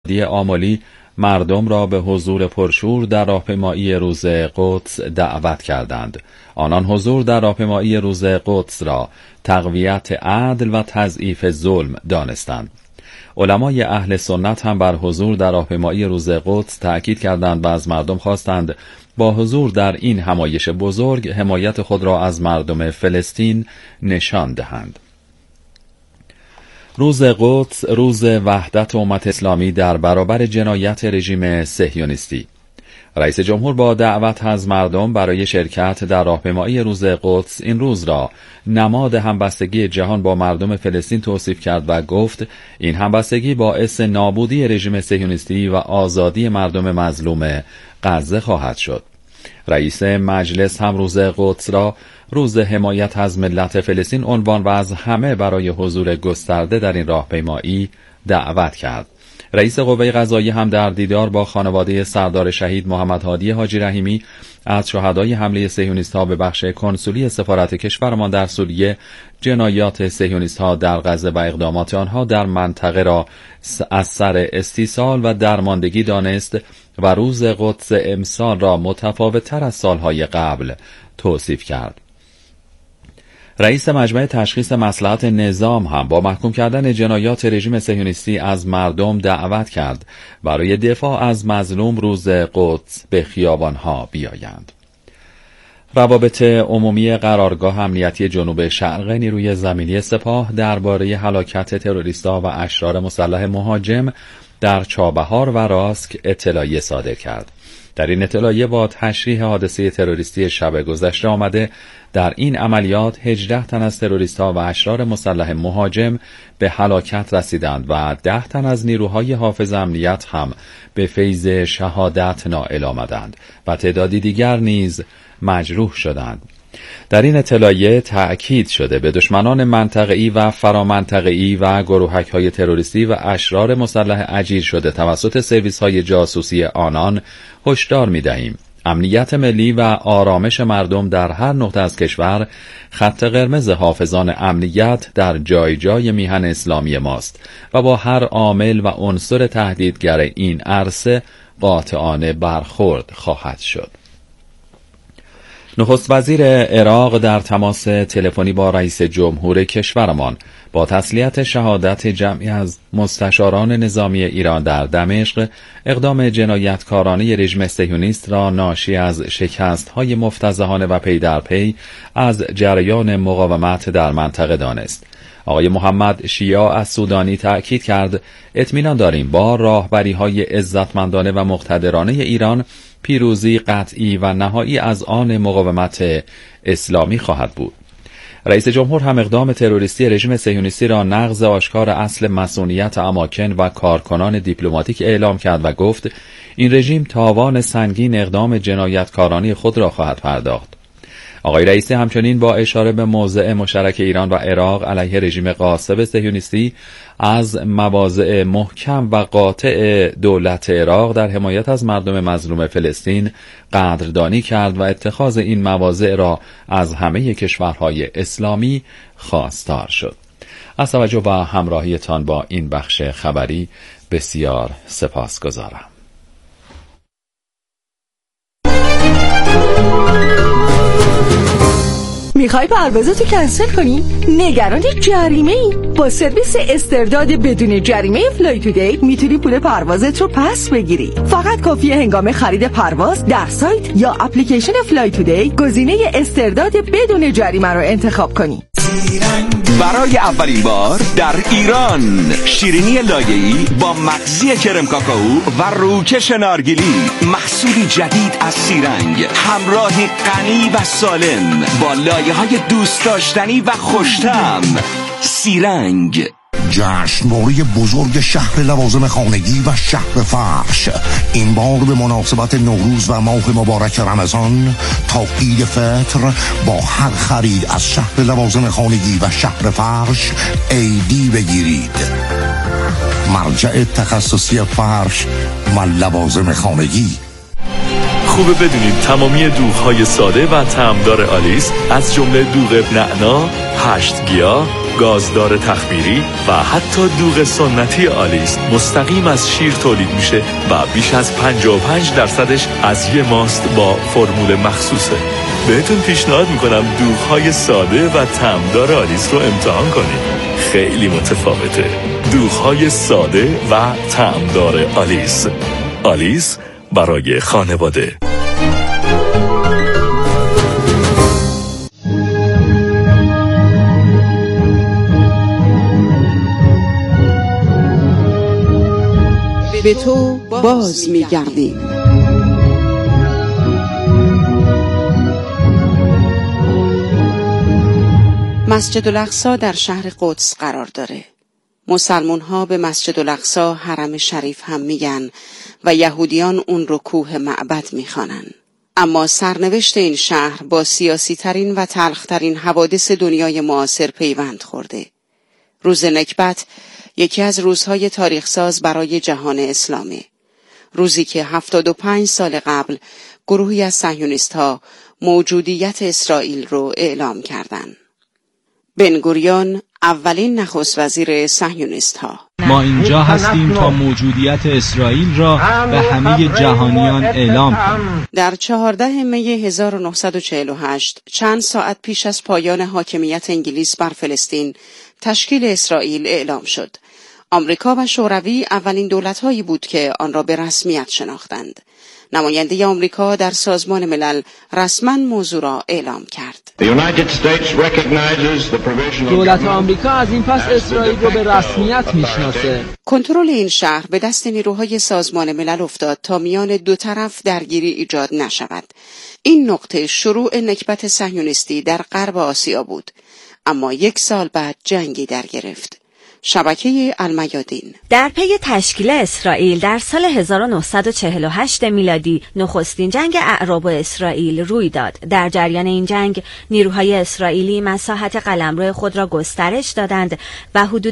آملی مردم را به حضور پرشور در راهپیمایی روز قدس دعوت کردند. آنان حضور در راهپیمایی روز قدس را تقویت عدل و تضعیف ظلم دانستند. علمای اهل سنت هم بر حضور در راهپیمایی روز قدس تأکید کردند و از مردم خواستند با حضور در این همایش بزرگ حمایت خود را از مردم فلسطین نشان دهند. روز قدس روز وحدت امت اسلامی در برابر جنایت رژیم صهیونیستی. رئیس جمهور با دعوت از مردم برای شرکت در راهپیمایی روز قدس این روز را نماد همبستگی جهان با مردم فلسطین توصیف کرد و گفت این همبستگی باعث نابودی رژیم صهیونیستی و آزادی مردم مظلوم غزه خواهد شد. رئیس مجلس هم روز قدس را روز حمایت از ملت فلسطین عنوان و از همه برای حضور گسترده در این راهپیمایی دعوت کرد. رئیس قوه قضاییه هم در دیدار با خانواده سردار شهید محمد هادی حاجی رحیمی از شهدای حمله صهیونیست‌ها به بخش کنسولی سفارت کشورمان در سوریه جنایات صهیونیست‌ها در غزه و اقدامات آنها در منطقه را از سر استیصال و درماندگی دانست و روز قدس امسال را متفاوت‌تر از سالهای قبل توصیف کرد. رئیس مجمع تشخیص مصلحت نظام هم با محکوم کردن جنایات رژیم صهیونیستی از مردم دعوت کرد برای دفاع از مظلوم روز قدس به خیابان‌ها بیایند. روابط عمومی قرارگاه امنیتی جنوب شرق نیروی زمینی سپاه درباره هلاکت تروریست‌ها و اشرار مسلح مهاجم در چابهار و راسک اطلاعیه صادر کرد. در این اطلاعیه با تشریح حادثه تروریستی شب گذشته آمده در این عملیات 18 تن از تروریست‌ها و اشرار مسلح مهاجم به هلاکت رسیدند و 10 تن از نیروهای حافظ امنیت هم به فیض شهادت نائل آمدند و تعدادی دیگر نیز مجروح شدند. در این اطلاعیه تأکید شده به دشمنان منطقه‌ای و فرامنطقه‌ای و گروهک‌های تروریستی و اشرار مسلح اجیر شده توسط سرویس‌های جاسوسی آنان هشدار می‌دهیم امنیت ملی و آرامش مردم در هر نقطه از کشور خط قرمز حافظان امنیت در جای جای میهن اسلامی ماست و با هر عامل و عنصر تهدیدگر این عرصه قاطعانه برخورد خواهد شد. نخست وزیر عراق در تماس تلفنی با رئیس جمهور کشورمان با تسلیت شهادت جمعی از مستشاران نظامی ایران در دمشق اقدام جنایتکارانه رژیم صهیونیست را ناشی از شکست‌های مفتضحانه و پی در پی از جریان مقاومت در منطقه دانست. آقای محمد شیعه از سودانی تأکید کرد اطمینان داریم با راهبری‌های عزتمندانه و مقتدرانه ایران پیروزی قطعی و نهایی از آن مقاومت اسلامی خواهد بود. رئیس جمهور هم اقدام تروریستی رژیم صهیونیستی را نقض آشکار اصل مصونیت اماکن و کارکنان دیپلماتیک اعلام کرد و گفت این رژیم تاوان سنگین اقدام جنایتکارانه خود را خواهد پرداخت. آقای رئیسی همچنین با اشاره به موضع مشترک ایران و عراق علیه رژیم غاصب صهیونیستی از مواضع محکم و قاطع دولت عراق در حمایت از مردم مظلوم فلسطین قدردانی کرد و اتخاذ این مواضع را از همه کشورهای اسلامی خواستار شد. از توجه و همراهیتان با این بخش خبری بسیار سپاسگزارم. میخوای پروازتو کنسل کنی؟ نگران جریمه ای؟ با سرویس استرداد بدون جریمه فلای تودی میتونی پول پروازت رو پس بگیری. فقط کافیه هنگام خرید پرواز در سایت یا اپلیکیشن فلای تودی گزینه استرداد بدون جریمه رو انتخاب کنی. برای اولین بار در ایران شیرینی لایه‌ای با مغزی کرم کاکائو و روکش نارگیلی، محصولی جدید از سیرنگ، همراهی غنی و سالم با لایه‌های دوست داشتنی و خوش‌طعم. سیرنگ جشنواره بزرگ شهر لوازم خانگی و شهر فرش این بار به مناسبت نوروز و ماه مبارک رمضان تا عید فطر با هر خرید از شهر لوازم خانگی و شهر فرش ایدی بگیرید. مرجع تخصصی فرش و لوازم خانگی. خوبه بدونید تمامی دوغ‌های ساده و طعمدار آلیس از جمله دوغ نعنا، 8 گیاه گازدار تخمیری و حتی دوغ سنتی آلیس مستقیم از شیر تولید میشه و بیش از 55%ش از یه ماست با فرمول مخصوصه. بهتون پیشنهاد میکنم دوغ‌های ساده و طعمدار آلیس رو امتحان کنید. خیلی متفاوته. دوغ‌های ساده و طعمدار آلیس. آلیس برای خانواده. به تو باز می‌گردیم. مسجد الاقصی در شهر قدس قرار داره. مسلمان‌ها به مسجد الاقصی حرم شریف هم میگن و یهودیان اون رو کوه معبد میخوانن. اما سرنوشت این شهر با سیاسی ترین و تلخ ترین حوادث دنیای معاصر پیوند خورده. روز نکبت یکی از روزهای تاریخ ساز برای جهان اسلامه. روزی که 75 سال قبل گروهی از صهیونیست‌ها موجودیت اسرائیل رو اعلام کردند. بنگوریون اولین نخست وزیر صهیونیست‌ها. ما اینجا هستیم تا موجودیت اسرائیل را به همه جهانیان اعلام کنیم. در 14 می 1948 چند ساعت پیش از پایان حاکمیت انگلیس بر فلسطین تشکیل اسرائیل اعلام شد. آمریکا و شوروی اولین دولت‌هایی بود که آن را به رسمیت شناختند. نماینده آمریکا در سازمان ملل رسما موضوع را اعلام کرد. دولت آمریکا از این پس اسرائیل را به رسمیت میشناسه. کنترل این شهر به دست نیروهای سازمان ملل افتاد تا میان دو طرف درگیری ایجاد نشود. این نقطه شروع نکبت صهیونیستی در غرب آسیا بود. اما 1 سال بعد جنگی در گرفت. شبکه المیادین. در پی تشکیل اسرائیل در سال 1948 میلادی نخستین جنگ اعراب و اسرائیل روی داد. در جریان این جنگ نیروهای اسرائیلی مساحت قلمرو خود را گسترش دادند و حدود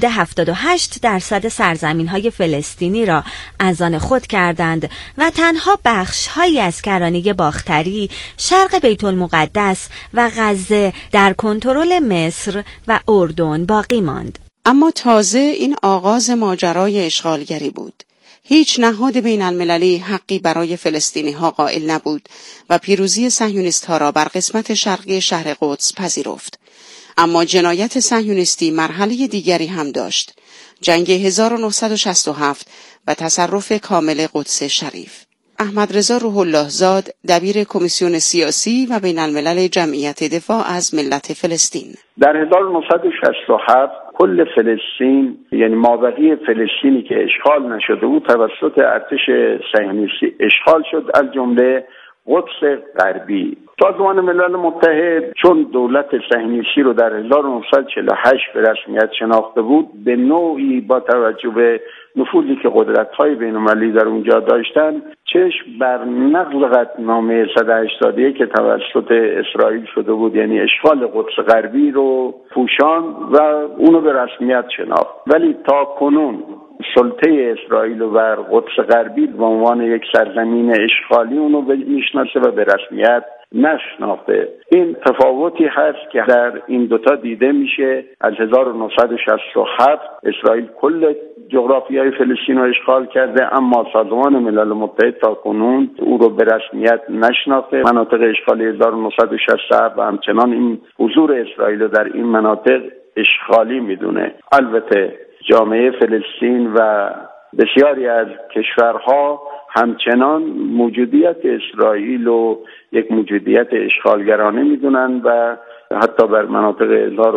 78% سرزمین‌های فلسطینی را از آن خود کردند و تنها بخش‌هایی از کرانه باختری، شرق بیت المقدس و غزه در کنترل مصر و اردن باقی ماند. اما تازه این آغاز ماجرای اشغالگری بود. هیچ نهاد بین المللی حقی برای فلسطینی ها قائل نبود و پیروزی صهیونیست ها را بر قسمت شرقی شهر قدس پذیرفت. اما جنایت صهیونیستی مرحله دیگری هم داشت. جنگ 1967 و تصرف کامل قدس شریف. احمد رضا روح الله زاد، دبیر کمیسیون سیاسی و بین الملل جمعیت دفاع از ملت فلسطین. در 1967 کل فلسطین، یعنی مابقی فلسطینی که اشغال نشده بود توسط ارتش صهیونیستی اشغال شد، از جمله قدس غربی. سازمان ملل متحد چون دولت صهیونیستی رو در 1948 به رسمیت شناخته بود، به نوعی با توجه به نفوذی که قدرت‌های بین‌المللی در اونجا داشتن، چشم بر نقض قطعنامه 181 که توسط اسرائیل شده بود، یعنی اشغال قدس غربی رو پوشان و اونو به رسمیت شناخت. ولی تا کنون سلطه اسرائیل و قدس غربی به عنوان یک سرزمین اشغالی اونو میشناسه و به رسمیت نشناخته. این تفاوتی هست که در این دوتا دیده میشه. از 1967 اسرائیل کل جغرافیای فلسطین رو اشغال کرده، اما سازمان ملل متحد تا کنون او رو به رسمیت نشناخته. مناطق اشغالی 1967 و همچنان این حضور اسرائیل رو در این مناطق اشغالی میدونه. البته جامعه فلسطین و بسیاری از کشورها همچنان موجودیت اسرائیل و یک موجودیت اشغالگرانه میدونن و حتی بر مناطق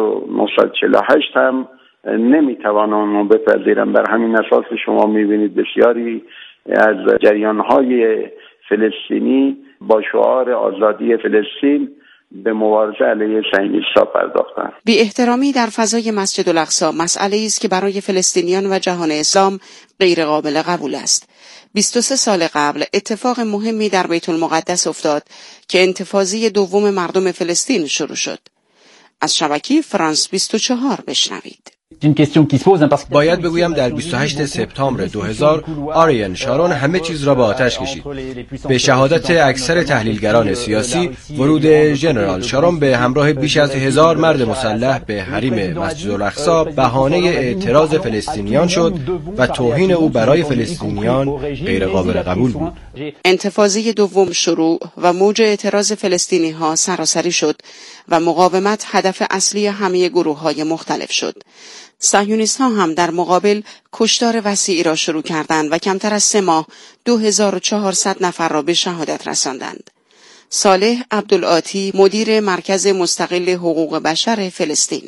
1948 هم نمیتوانن اونو بپذیرن. بر همین اساس شما میبینید بسیاری از جریانهای فلسطینی با شعار آزادی فلسطین به مبارزه علیه صهیونیست‌ها پرداختند. بی احترامی در فضای مسجد الاقصی مسئله‌ای است که برای فلسطینیان و جهان اسلام غیر قابل قبول است. 23 سال قبل اتفاق مهمی در بیت المقدس افتاد که انتفاضه دوم مردم فلسطین شروع شد. از شبکه فرانس 24 بشنوید. باید بگویم در 28 سپتامبر 2000 آریل شارون همه چیز را به آتش کشید. به شهادت اکثر تحلیلگران سیاسی، ورود ژنرال شارون به همراه بیش از 1000 مرد مسلح به حریم مسجد الاقصی بهانه اعتراض فلسطینیان شد و توهین او برای فلسطینیان غیر قابل قبول بود. انتفاضه دوم شروع و موج اعتراض فلسطینی ها سراسری شد و مقاومت هدف اصلی همه گروه‌های مختلف شد. صهیونیست ها هم در مقابل کشتار وسیعی را شروع کردند و کمتر از 3 ماه 2400 نفر را به شهادت رساندند. صالح عبدالعاطی مدیر مرکز مستقل حقوق بشر فلسطین: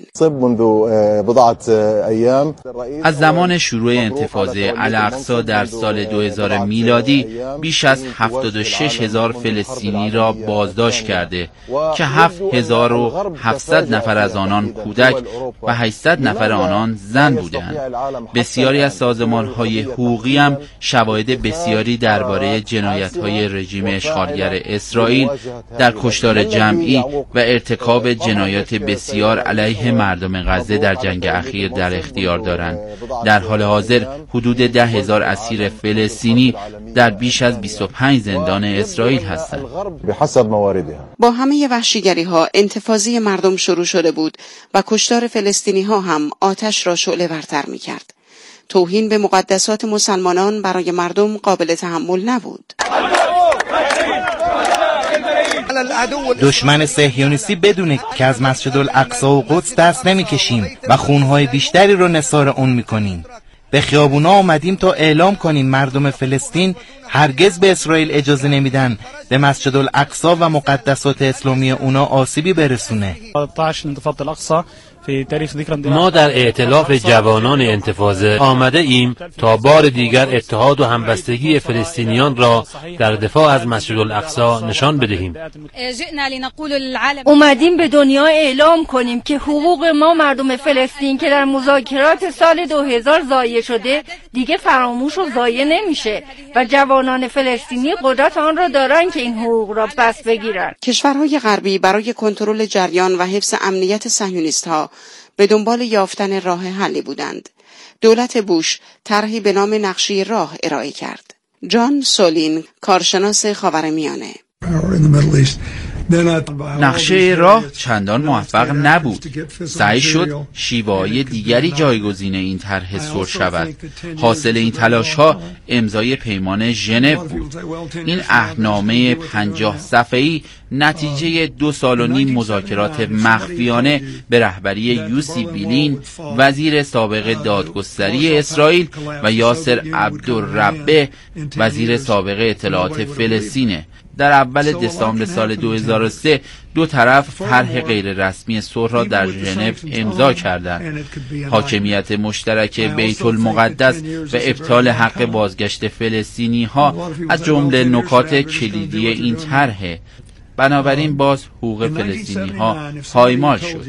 از زمان شروع انتفاضه الاقصی در سال 2000 میلادی بیش از 76,000 فلسطینی را بازداشت کرده که 7700 نفر از آنان کودک و 800 نفر آنان زن بودند. بسیاری از سازمان‌های حقوقی هم شواهد بسیاری درباره جنایت‌های رژیم اشغالگر اسرائیل در کشتار جمعی و ارتکاب جنایات بسیار علیه مردم غزه در جنگ اخیر در اختیار دارند. در حال حاضر حدود 10,000 اسیر فلسطینی در بیش از 25 زندان اسرائیل هستند. با همه وحشیگری‌ها انتفاضه مردم شروع شده بود و کشتار فلسطینی‌ها هم آتش را شعله‌ورتر می‌کرد. توهین به مقدسات مسلمانان برای مردم قابل تحمل نبود. دشمن صهیونیستی بدونه که از مسجد الاقصی و قدس دست نمیکشیم و خونهای بیشتری رو نثار اون میکنیم. به خیابونا آمدیم تا اعلام کنیم مردم فلسطین هرگز به اسرائیل اجازه نمیدن به مسجد الاقصی و مقدسات اسلامی اونا آسیبی برسونه. ما در ائتلاف جوانان انتفاضه آمده ایم تا بار دیگر اتحاد و همبستگی فلسطینیان را در دفاع از مسجد الاقصی نشان بدهیم. اومدیم به دنیا اعلام کنیم که حقوق ما مردم فلسطین که در مذاکرات سال 2000 ضایع شده دیگه فراموش و ضایع نمیشه و جوانان فلسطینی قدرت آن را دارن که این حقوق را پس بگیرن. کشورهای غربی برای کنترل جریان و حفظ امنیت صهیونیست‌ها به دنبال یافتن راه حلی بودند. دولت بوش طرحی به نام نقشه راه ارائه کرد. جان سولین، کارشناس خاورمیانه: نقشه راه چندان موفق نبود. سعی شد شیوه‌های دیگری جایگزین این طرح سر شود. حاصل این تلاش‌ها امضای پیمان ژنو بود. این عهدنامه 50 صفحه‌ای نتیجه 2.5 سال مذاکرات مخفیانه به رهبری یوسی بیلین، وزیر سابق دادگستری اسرائیل، و یاسر عبدالربه، وزیر سابق اطلاعات فلسطین. در اول دسامبر سال 2003 دو طرف طرح غیر رسمی صلح را در ژنو امضا کردند. حاکمیت مشترک بیت المقدس و ابطال حق بازگشت فلسطینی ها از جمله نکات کلیدی این طرح. بنابراین باز حقوق فلسطینی ها پایمال شد.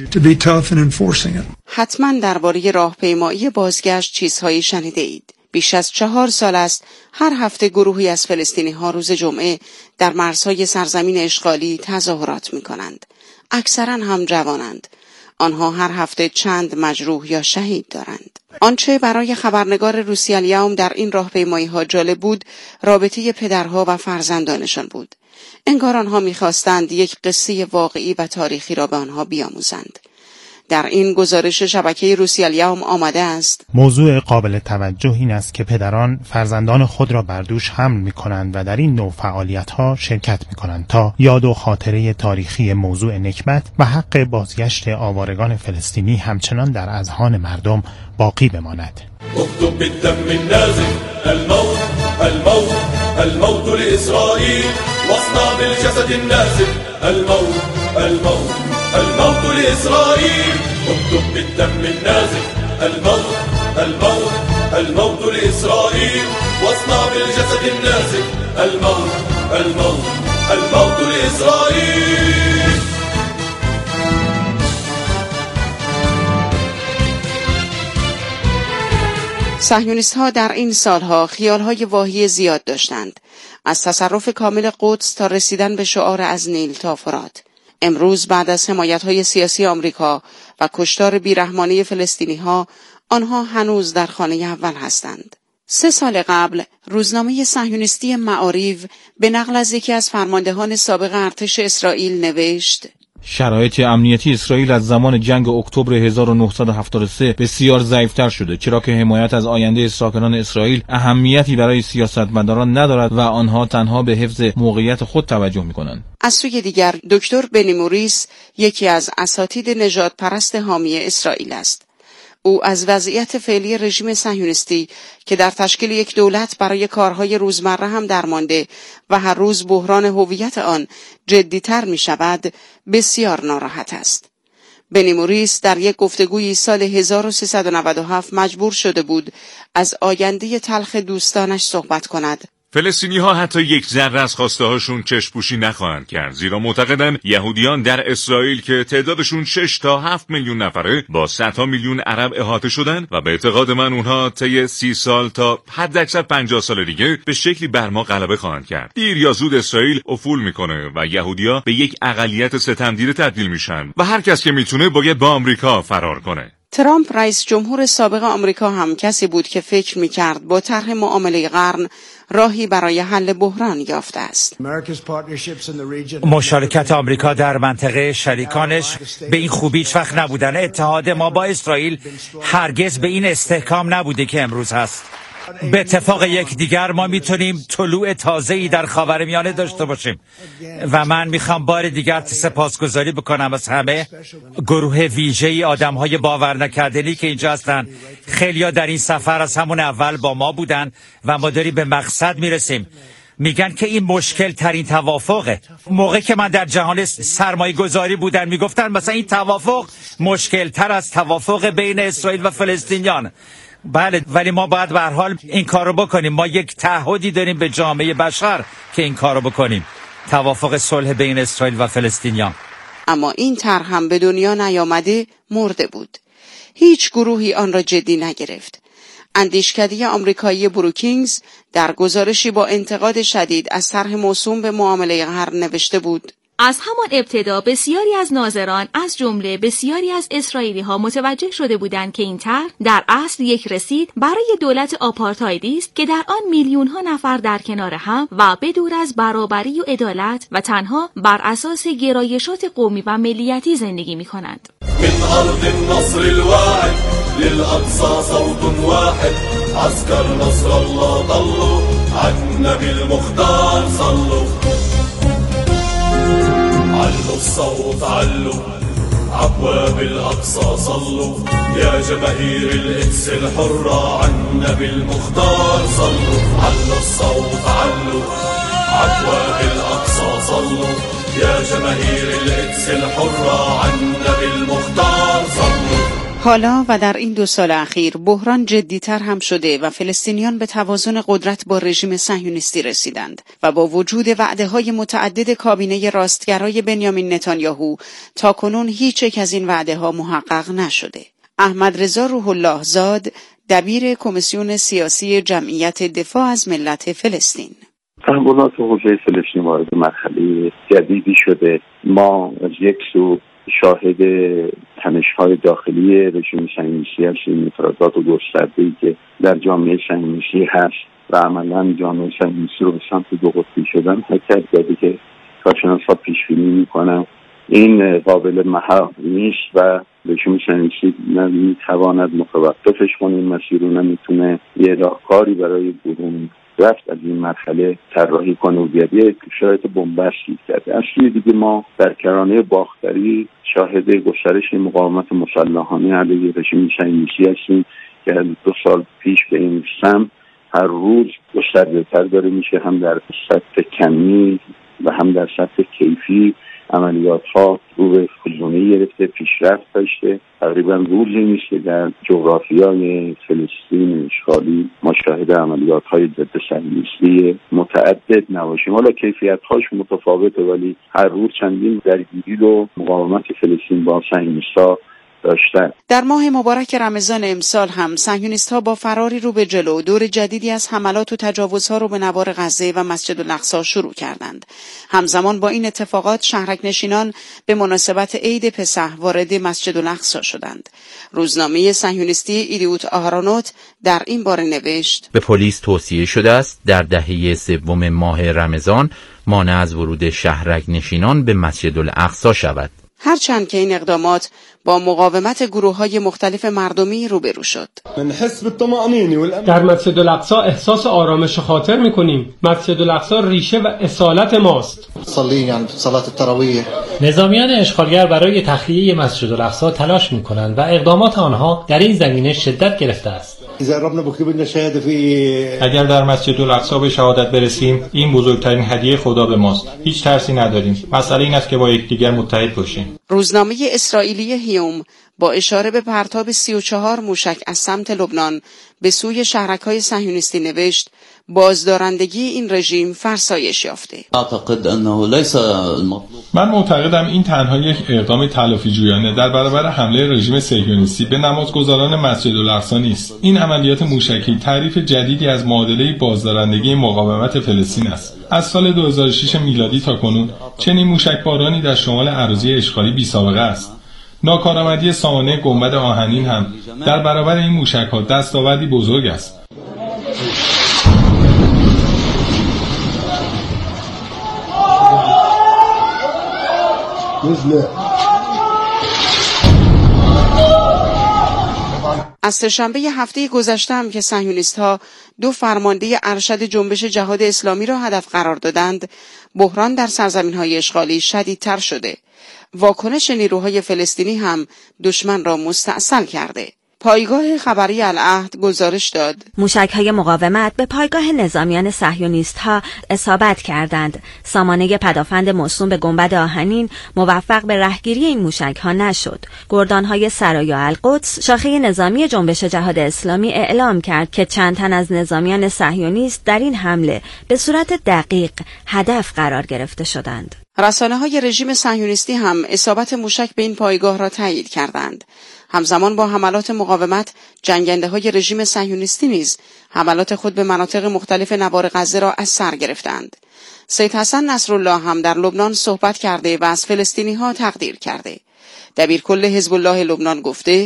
حتما درباره راهپیمایی بازگشت چیزهایی شنیده اید. بیش از 4 سال است هر هفته گروهی از فلسطینی ها روز جمعه در مرزهای سرزمین اشغالی تظاهرات می کنند. اکثرا هم جوانند. آنها هر هفته چند مجروح یا شهید دارند. آنچه برای خبرنگار روسیه الیوم در این راهپیمایی ها جالب بود، رابطه پدرها و فرزندانشان بود. انگار آنها می‌خواستند یک قصه واقعی و تاریخی را به آنها بیاموزند. در این گزارش شبکه روسیه الیوم آمده است: موضوع قابل توجه این است که پدران فرزندان خود را بر دوش حمل می‌کنند و در این نوع فعالیت‌ها شرکت می‌کنند تا یاد و خاطره تاریخی موضوع نکبت و حق بازگشت آوارگان فلسطینی همچنان در اذهان مردم باقی بماند. اكتب بالدم النازف الموت الموت الموت لإسرائيل واصنع بالجسد النازف الموت الموت الموت لإسرائيل اكتب بالدم النازف الموت الموت الموت لإسرائيل واصنع بالجسد النازف الموت الموت الموت لإسرائيل. صهیونیست‌ها در این سالها خیال‌های واهی زیاد داشتند، از تصرف کامل قدس تا رسیدن به شعار از نیل تا فرات. امروز بعد از حمایت‌های سیاسی آمریکا و کشتار بیرحمانه فلسطینی‌ها، آنها هنوز در خانه اول هستند. 3 سال قبل روزنامه صهیونیستی معاریو به نقل از یکی از فرماندهان سابق ارتش اسرائیل نوشت: شرایط امنیتی اسرائیل از زمان جنگ اکتبر 1973 بسیار ضعیف‌تر شده، چرا که حمایت از آینده ساکنان اسرائیل اهمیتی برای سیاستمداران ندارد و آنها تنها به حفظ موقعیت خود توجه می‌کنند. از سوی دیگر دکتر بنی موریس یکی از اساتید نژاد پرست حامی اسرائیل است. او از وضعیت فعلی رژیم صهیونیستی که در تشکیل یک دولت برای کارهای روزمره هم درمانده و هر روز بحران هویت آن جدی‌تر می‌شود بسیار ناراحت است. بنی موریس در یک گفتگوی سال 1397 مجبور شده بود از آینده تلخ دوستانش صحبت کند. فلسطینی‌ها حتی یک ذره از خواسته‌هاشون چشم‌پوشی نخواهند کرد، زیرا معتقدند یهودیان در اسرائیل که تعدادشون 6 تا 7 میلیون نفره با 100 میلیون عرب احاطه شدن و به اعتقاد من اونها طی 30 سال تا حداکثر 50 سال دیگه به شکلی بر ما غلبه خواهند کرد. دیر یا زود اسرائیل افول میکنه و یهودی‌ها به یک اقلیت ستمدیده تبدیل میشن و هر کس که میتونه باید با آمریکا فرار کنه. ترامپ رئیس جمهور سابق آمریکا هم کسی بود که فکر می‌کرد با طرح معامله قرن راهی برای حل بحران یافته است. مشارکت آمریکا در منطقه شریکانش به این خوبی هیچ وقت نبودن. اتحاد ما با اسرائیل هرگز به این استحکام نبوده که امروز هست. به اتفاق یکدیگر ما میتونیم طلوع تازه‌ای در خاورمیانه داشته باشیم و من میخوام بار دیگر سپاسگزاری بکنم از همه گروه ویژه‌ای آدم‌های باور نکردنی که اینجا هستن. خیلی‌ها در این سفر از همون اول با ما بودن و ما داریم به مقصد میرسیم. میگن که این مشکل ترین توافقه. موقعی که من در جهان سرمایه گذاری بودن میگفتن مثلا این توافق مشکل تر از توافق بین اسرائیل و فلسطینیان. بله، ولی ما باید به هر حال این کارو بکنیم. ما یک تعهدی داریم به جامعه بشر که این کارو بکنیم. توافق صلح بین اسرائیل و فلسطینیان. اما این طرح هم به دنیا نیامده، مرده بود. هیچ گروهی آن را جدی نگرفت. اندیشکده آمریکایی بروکینگز در گزارشی با انتقاد شدید از طرح موسوم به معامله قرن نوشته بود: از همان ابتدا بسیاری از ناظران از جمله بسیاری از اسرائیلی ها متوجه شده بودند که این طرح در اصل یک رسید برای دولت آپارتایدی است که در آن میلیون ها نفر در کنار هم و بدور از برابری و عدالت و تنها بر اساس گرایشات قومی و ملیتی زندگی می کنند. من ارض النصر الواحد للاقصى صوت واحد عسكر نصر الله طلوا عالنبي المختار صلوا علوا الصوت علوا عبواب الأقصى صلوا يا جماهير القدس الحرة عالنبي المختار صلوا علوا الصوت علوا عبواب الأقصى صلوا يا جماهير القدس الحرة عالنبي المختار صلوا. حالا و در این 2 سال اخیر بحران جدی‌تر هم شده و فلسطینیان به توازن قدرت با رژیم صهیونیستی رسیدند و با وجود وعده‌های متعدد کابینه راستگرای بنیامین نتانیاهو تاکنون هیچ یک از این وعده‌ها محقق نشده. احمد رضا روح الله زاد، دبیر کمیسیون سیاسی جمعیت دفاع از ملت فلسطین: تحولات حوزه فلسطین وارد مرحله جدیدی شده. ما از یک سو شاهد تنش‌های داخلی رژیم صهیونیستی هستیم، انفرادات گسترده‌ای که در جامعه صهیونیستی هست و عملاً جامعه صهیونیستی رو به سمت 2 قطبی شدن حرکت داده که کارشناسا پیش‌بینی می‌کنن این قابل محو نیست و رژیم صهیونیستی نمی‌تواند متوقفش کنه این مسیر رو، نمی‌تونه یه راهکاری برای برون رفت از این مرحله طراحی کنه و بیاد شرایط بنبستی کرده. اصلی دیگه ما در کرانه باختری شاهد گسترش مقاومت مسلحانه علیه رژیم صهیونیستی هستیم که 2 سال پیش به این سمت هر روز گسترده‌تر داره میشه، هم در سطح کمی و هم در سطح کیفی. عملیات‌ها رو به فزونه‌ای گرفته، پیشرفت داشته. تقریبا روزی نیست که در جغرافیای فلسطین اشغالی ما شاهد عملیات‌های ضد صهیونیستی متعدد نباشیم. حالا کیفیت‌هاش متفاوته ولی هر روز چندین درگیری رو مقاومت فلسطین با صهیونیست‌ها داشتن. در ماه مبارک رمضان امسال هم صهیونیست‌ها با فراری رو به جلو دور جدیدی از حملات و تجاوزها رو به نوار غزه و مسجد الاقصی شروع کردند. همزمان با این اتفاقات شهرک نشینان به مناسبت عید پسح وارد مسجد الاقصی شدند. روزنامه صهیونیستی ایدیوت آهرونوت در این باره نوشت: به پلیس توصیه شده است در دهه سوم ماه رمضان مانع از ورود شهرک نشینان به مسجد الاقصی شود. هرچند که این اقدامات با مقاومت گروه‌های مختلف مردمی روبرو شد. در مسجد الاقصی احساس آرامش خاطر می‌کنیم. مسجد الاقصی ریشه و اصالت ماست. نظامیان اشغالگر برای تخلیه مسجد الاقصی تلاش می‌کنند و اقدامات آنها در این زمینه شدت گرفته است. اگر در مسجد الاقصی به شهادت برسیم، این بزرگترین هدیه خدا به ماست. هیچ ترسی نداریم. مسئله این است که با یکدیگر متحد باشیم. روزنامه اسرائیلی هیوم با اشاره به پرتاب 34 موشک از سمت لبنان به سوی شهرک‌های صهیونیستی نوشت: بازدارندگی این رژیم فرسایش یافته. من معتقدم این تنها یک اقدام تلافی جویانه در برابر حمله رژیم صهیونیستی به نمازگزاران مسجد الاقصی نیست. این عملیات موشکی تعریف جدیدی از معادله بازدارندگی مقاومت فلسطین است. از سال 2006 میلادی تا کنون چنین موشکبارانی در شمال اراضی اشغالی بی‌سابقه است. ناکارآمدی سامانه گنبد آهنین هم در برابر این موشک‌ها دستاوردی بزرگ است. از سه‌شنبه هفته گذشته هم که صهیونیست‌ها 2 فرمانده ارشد جنبش جهاد اسلامی را هدف قرار دادند، بحران در سرزمین‌های اشغالی شدیدتر شده. واکنش نیروهای فلسطینی هم دشمن را مستأصل کرده. پایگاه خبری العهد گزارش داد موشک‌های مقاومت به پایگاه نظامیان صهیونیست‌ها اصابت کردند. سامانه پدافند موسوم به گنبد آهنین موفق به رهگیری این موشک‌ها نشد. گردان‌های سرایا القدس شاخه نظامی جنبش جهاد اسلامی اعلام کرد که چند تن از نظامیان صهیونیست در این حمله به صورت دقیق هدف قرار گرفته شدند. رسانه‌های رژیم صهیونیستی هم اصابت موشک به این پایگاه را تایید کردند. همزمان با حملات مقاومت، جنگنده‌های رژیم صهیونیستی نیز حملات خود به مناطق مختلف نوار غزه را از سر گرفتند. سید حسن نصرالله هم در لبنان صحبت کرده و از فلسطینی‌ها تقدیر کرده. دبیرکل حزب الله لبنان گفته: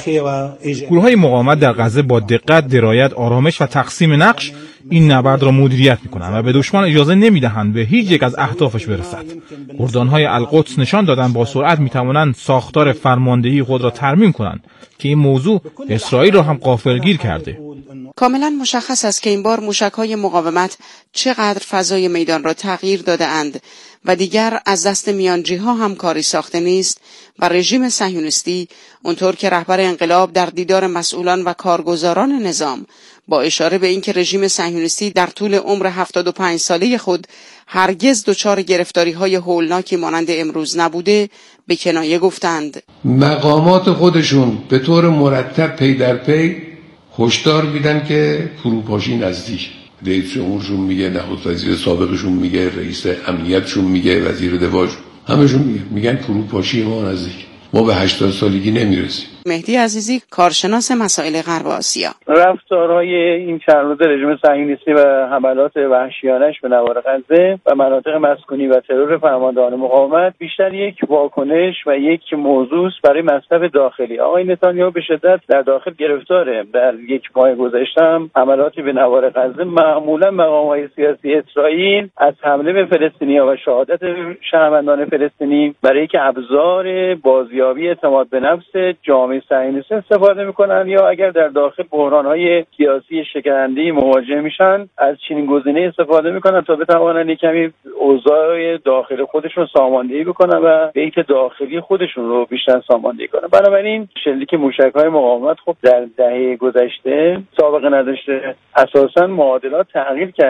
گروه‌های مقاومت در غزه با دقت، درایت، آرامش و تقسیم نقش این نبرد را مدیریت می‌کنند و به دشمن اجازه نمی‌دهند به هیچ یک از اهدافش برسد. گردان‌های القدس نشان دادند با سرعت می‌توانند ساختار فرماندهی خود را ترمیم کنند که این موضوع اسرائیل را هم غافلگیر کرده. کاملا مشخص است که این بار موشک‌های مقاومت چقدر فضای میدان را تغییر داده‌اند و دیگر از دست میانجی‌ها هم کاری ساخته نیست و رژیم صهیونیستی اونطور که رهبر انقلاب در دیدار مسئولان و کارگزاران نظام با اشاره به اینکه رژیم صهیونیستی در طول عمر 75 ساله خود هرگز دچار گرفتاری‌های هولناکی مانند امروز نبوده، به کنایه گفتند مقامات خودشون به طور مرتب پی در پی هشدار میدن که فروپاشی نزدیک. رئیس جمهورشون میگه، نخست وزیر سابقشون میگه، رئیس امنیتشون میگه، وزیر دفاعشون، همشون میگن فروپاشی ما نزدیک. ما به 80 سالگی نمیرسیم. مهدی عزیزی، کارشناس مسائل غرب آسیا: رفتارهای این چند روز رژیم صهیونیستی و حملات وحشیانش به نوار غزه و مناطق مسکونی و ترور فرماندهان مقاومت بیشتر یک واکنش و یک موضوع برای مصرف داخلی. آقای نتانیاهو به شدت در داخل گرفتاره. در یک ماه گذشته هم حملاتی به نوار غزه معمولا مقام‌های سیاسی اسرائیل از حمله به فلسطینی‌ها و شهادت شهروندان فلسطینی برای که ابزار بازیابی اعتماد به نفس جامعه صهیونیستی استفاده میکنن، یا اگر در داخل بحران‌های سیاسی شکننده‌ای مواجه میشن از چنین گزینه‌ای استفاده میکنن تا بتوانن یک کمی اوضاع داخل خودشون ساماندهی بکنن و بیت داخلی خودشون رو بیشتر ساماندهی کنن. بنابراین شلیک موشک‌های مقاومت خب در دهه گذشته سابقه نداشته. اساساً معادلات تغییر کرده.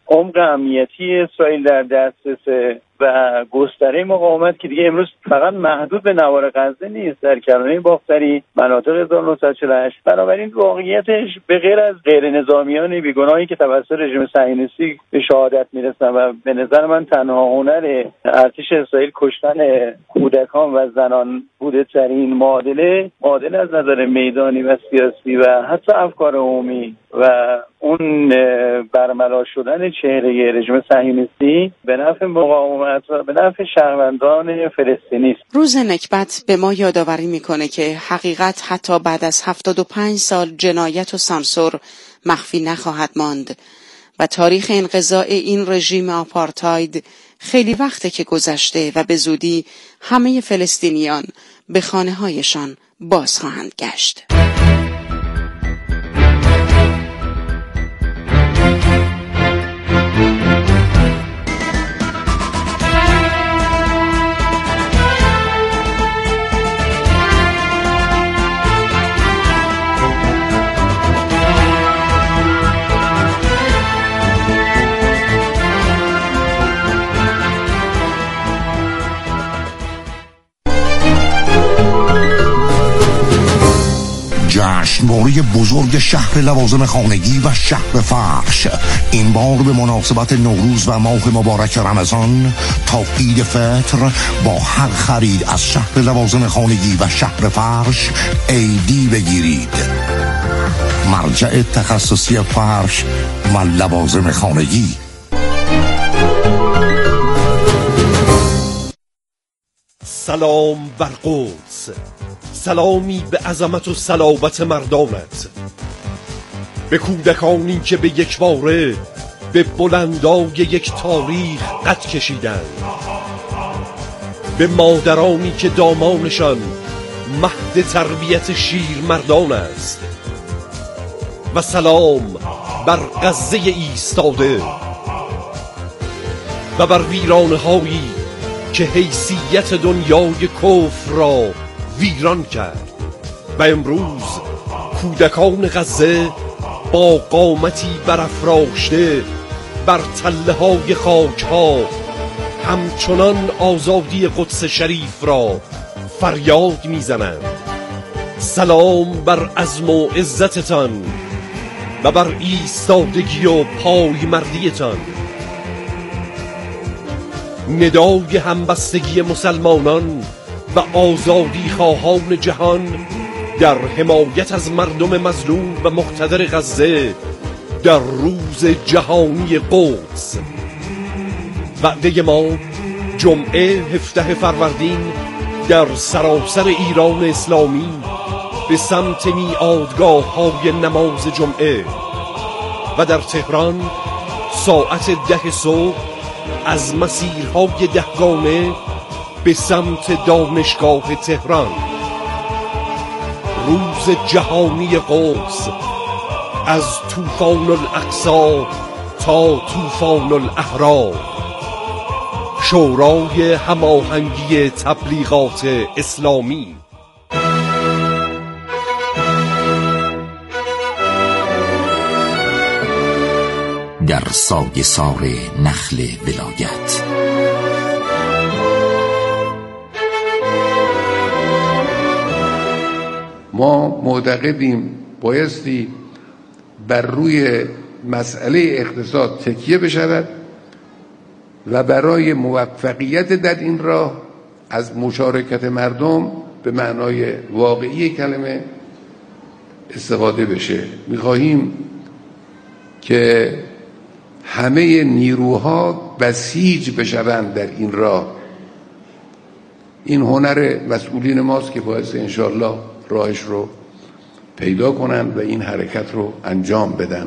عمق امنیتی اسرائیل در دسترسه و گستره مقاومت که دیگه امروز فقط محدود به نوار غزه نیست، در کرانه باختری، مناطق 1948. بنابراین واقعیتش به غیر از غیر نظامیان بیگناهی که توسط رژیم صهیونیستی به شهادت میرسن و به نظر من تنها هنر ارتش اسرائیل کشتن کودکان و زنان بوده ترین معادله از نظر میدانی و سیاسی و حتی افکار عمومی و اون برملا شدن چهره رژیم صهیونیستی به نفع مقاومت و به نفع شهروندان فلسطینی است. روز نکبت به ما یادآوری میکنه که حقیقت حتی بعد از 75 سال جنایت و سانسور مخفی نخواهد ماند و تاریخ انقضاء این رژیم آپارتاید خیلی وقته که گذشته و به زودی همه فلسطینیان به خانه‌هایشان باز خواهند گشت. جشنواره بزرگ شهر لوازم خانگی و شهر فرش این بار به مناسبت نوروز و ماه مبارک رمضان تا عید فطر با هر خرید از شهر لوازم خانگی و شهر فرش عیدی بگیرید. مرجع تخصصی فرش و لوازم خانگی. سلام بر قدس، سلامی به عظمت و صلابت مردانت، به کودکانی که به یک باره به بلندای یک تاریخ قد کشیدند، به مادرانی که دامانشان مهد تربیت شیرمردان است، و سلام بر غزه ایستاده و بر ویرانه‌هایی که حیثیت دنیای کفر را ویران کرد و امروز کودکان غزه با قامتی برافراشته بر تله های خاک ها همچنان آزادی قدس شریف را فریاد میزنند. سلام بر عزم و عزتتان و بر ایستادگی و پایمردیتان. ندای همبستگی مسلمانان و آزادی خواهان جهان در حمایت از مردم مظلوم و مقتدر غزه در روز جهانی قدس. وعده ما جمعه 17 فروردین در سراسر ایران اسلامی به سمت میعادگاه های نماز جمعه و در تهران ساعت 10 صبح از مسیرهای دهگانه به سمت دانشگاه تهران. روز جهانی قدس، از طوفان الاقصی تا طوفان الاحرار. شورای هماهنگی تبلیغات اسلامی. در سایه‌سار نخل ولایت. ما معتقدیم بایستی بر روی مسئله اقتصاد تکیه بشود و برای موفقیت در این راه از مشارکت مردم به معنای واقعی کلمه استفاده بشه. می‌خواهیم که همه نیروها بسیج بشوند در این راه. این هنر مسئولین ماست که باعث انشاءالله راهش رو پیدا کنند و این حرکت رو انجام بدن.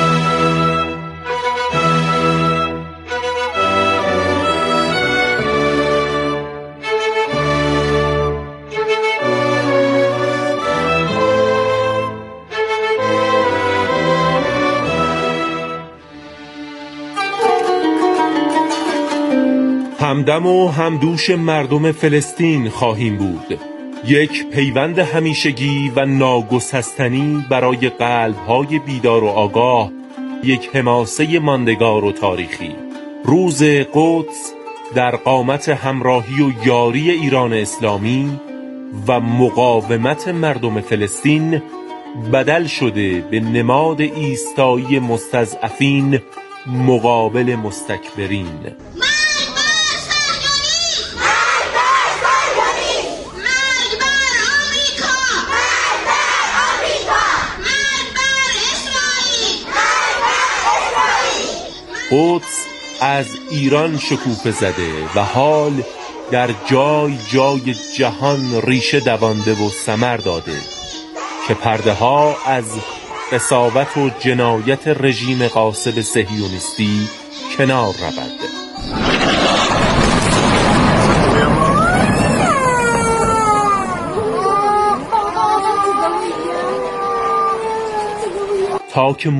همدم و همدوش مردم فلسطین خواهیم بود. یک پیوند همیشگی و ناگسستنی برای قلب‌های بیدار و آگاه، یک حماسه ماندگار و تاریخی. روز قدس در قامت همراهی و یاری ایران اسلامی و مقاومت مردم فلسطین بدل شده به نماد ایستایی مستضعفین مقابل مستکبرین. قدس از ایران شکوفه زده و حال در جای جای جهان ریشه دوانده و ثمر داده که پرده ها از قساوت و جنایت رژیم غاصب صهیونیستی کنار رود. تا که